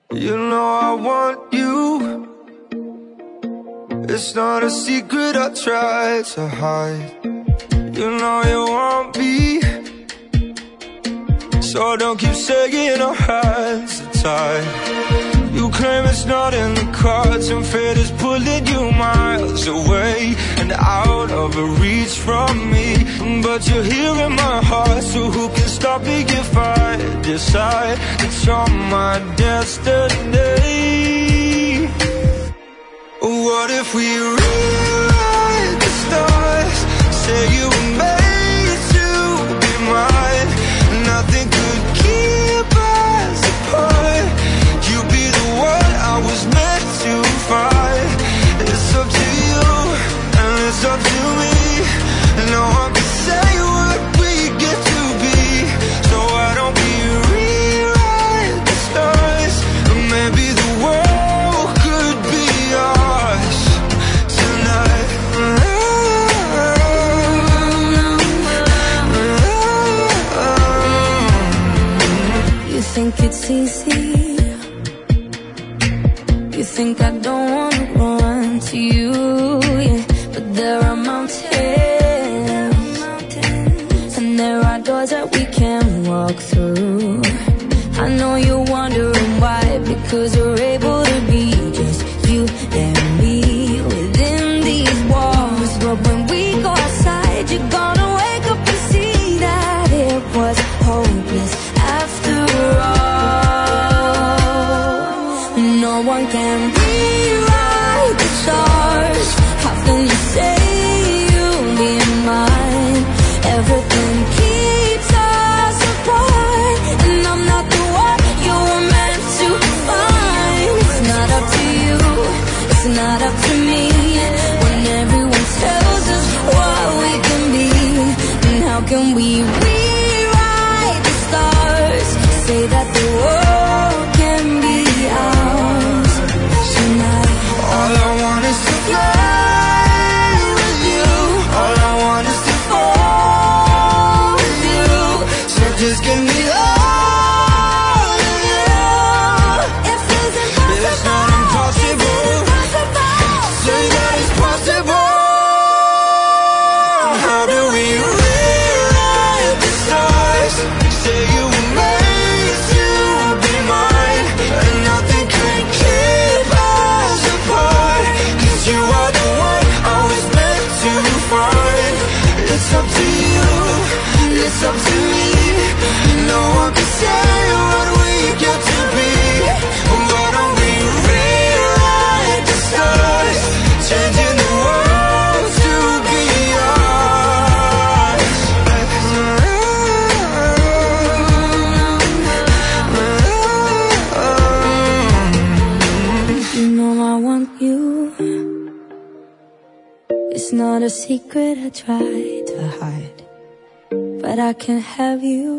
You know I want you. It's not a secret I try to hide. You know you want me, so don't keep saying our hands are tied. You claim it's not in the cards, and fate is pulling you miles away and out of reach from me. But you're here in my heart, so who can stop me if I decide that you're my destiny? What if we rewrite the stars? Say you were made to be mine. Nothing could keep us apart. You'd be the one I was meant to find. It's up to you, and it's up to me. No one can say what we get to be. So why don't we rewrite the stars? Maybe the world could be ours tonight. You think it's easy? You think I don't wanna run to you, yeah. But there are mountains, and there are doors that we can walk through. I know you're wondering why, because we're able to be just you and me within these walls. But when we go outside, you're gonna wake up and see that it was hopeless after all. No one can rewrite the stars. How can you say you'll be mine? Everything keeps us apart, and I'm not the one you were meant to find. It's not up to you, it's not up to me. When everyone tells us what we can be, then how can we rewrite the stars? Say that the world can be ours tonight. All I want is to fly with you. All I want is to fall with you. So just give me all of you. If it's impossible, It's not impossible. Say that it's possible. How do we rewrite the stars? Say you were made to be mine, and nothing can keep us apart. 'Cause you are the one I was meant to find. It's up to you, it's up to me. No one can say what we get to be. Why don't we rewrite the stars? Changing the world to be ours. you know I want you. It's not a secret I try to hide, but I can't have you.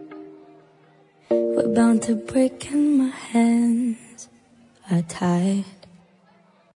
We're bound to break and my hands are tied.